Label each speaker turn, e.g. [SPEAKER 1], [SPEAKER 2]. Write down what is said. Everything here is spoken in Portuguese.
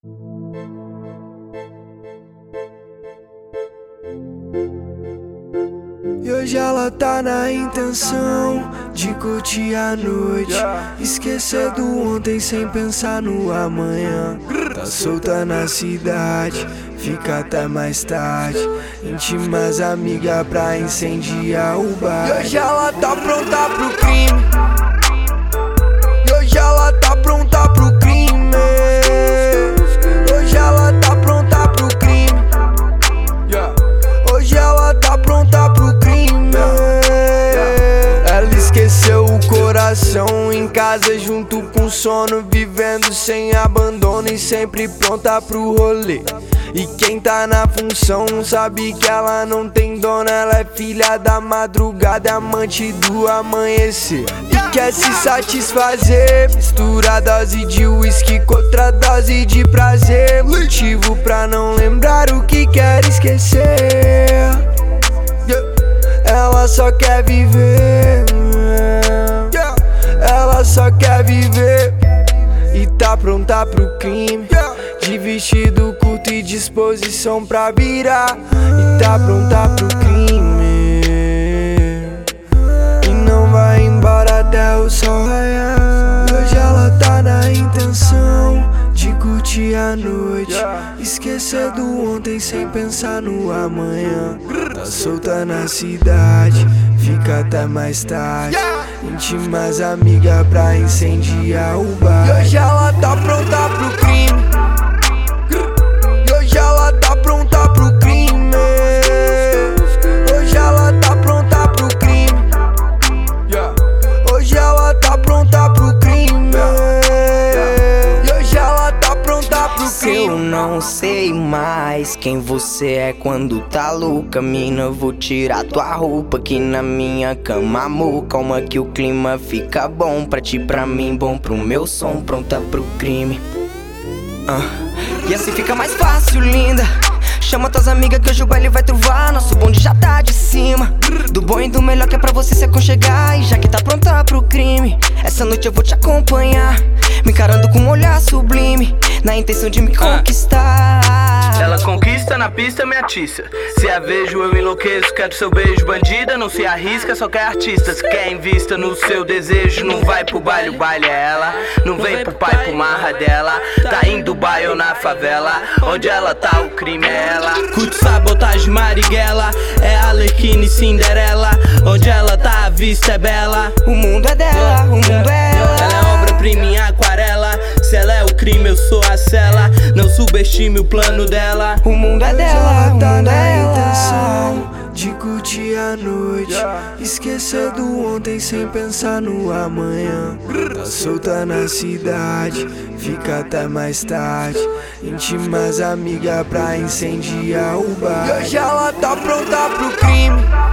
[SPEAKER 1] E hoje ela tá na intenção de curtir a noite, esquecer do ontem sem pensar no amanhã. Tá solta na cidade, fica até mais tarde, intima as amigas pra incendiar o bar. E hoje ela tá pronta pro crime. E hoje ela tá pronta pro crime. Hoje ela tá pronta pro crime. Hoje ela tá pronta pro crime. Ela esqueceu o coração em casa junto com sono, vivendo sem abandono e sempre pronta pro rolê. E quem tá na função sabe que ela não tem dona. Ela é filha da madrugada, amante do amanhecer, e quer se satisfazer. Mistura dose de uísque com outra dose de prazer, motivo pra não lembrar o que quer esquecer. Ela só quer viver, ela só quer viver. E tá pronta pro crime, de vestido curto e disposição pra virar. E tá pronta pro crime, e não vai embora até o sol raiar. Hoje ela tá na intenção de curtir a noite, esquecer do ontem sem pensar no amanhã. Tá solta na cidade, fica até mais tarde, intima as amigas pra incendiar o bar. E hoje ela tá pronta pro crime. E hoje ela tá pronta pro crime. Hoje ela tá pronta pro crime. Hoje ela tá pronta pro crime. E hoje ela tá pronta pro crime.
[SPEAKER 2] Eu não sei mais quem você é quando tá louca, mina, eu vou tirar tua roupa aqui na minha cama, amor. Calma que o clima fica bom pra ti, pra mim, bom pro meu som. Pronta pro crime. E assim fica mais fácil, linda. Chama tuas amigas que hoje o baile vai truvar. Nosso bonde já tá de cima, do bom e do melhor que é pra você se aconchegar. E já que tá pronta pro crime, essa noite eu vou te acompanhar, me encarando com um olhar sublime, na intenção de me conquistar.
[SPEAKER 3] Ela conquista na pista, me atiça. Se a vejo eu enlouqueço, quero seu beijo. Bandida não se arrisca, só quer artista. Se quer invista no seu desejo, não vai pro baile, o baile é ela. Não vem pro pai, pro marra dela. Tá em Dubai ou na favela, onde ela tá o crime é ela. Curte sabotagem, Marighella, é Arlequina e Cinderela. Onde ela tá a vista é bela.
[SPEAKER 2] O mundo é dela, o mundo é ela.
[SPEAKER 3] Ela é obra-prima em aquarela. Se ela é o crime, eu sou a cela. Não subestime o plano dela.
[SPEAKER 2] O mundo é dela,
[SPEAKER 1] ela
[SPEAKER 2] o
[SPEAKER 1] tá
[SPEAKER 2] mundo
[SPEAKER 1] na
[SPEAKER 2] é ela.
[SPEAKER 1] intenção de curtir a noite, esquecer do ontem sem pensar no amanhã. Tá solta na cidade, fica até mais tarde, intima as amigas pra incendiar o bar. E hoje ela tá pronta pro crime.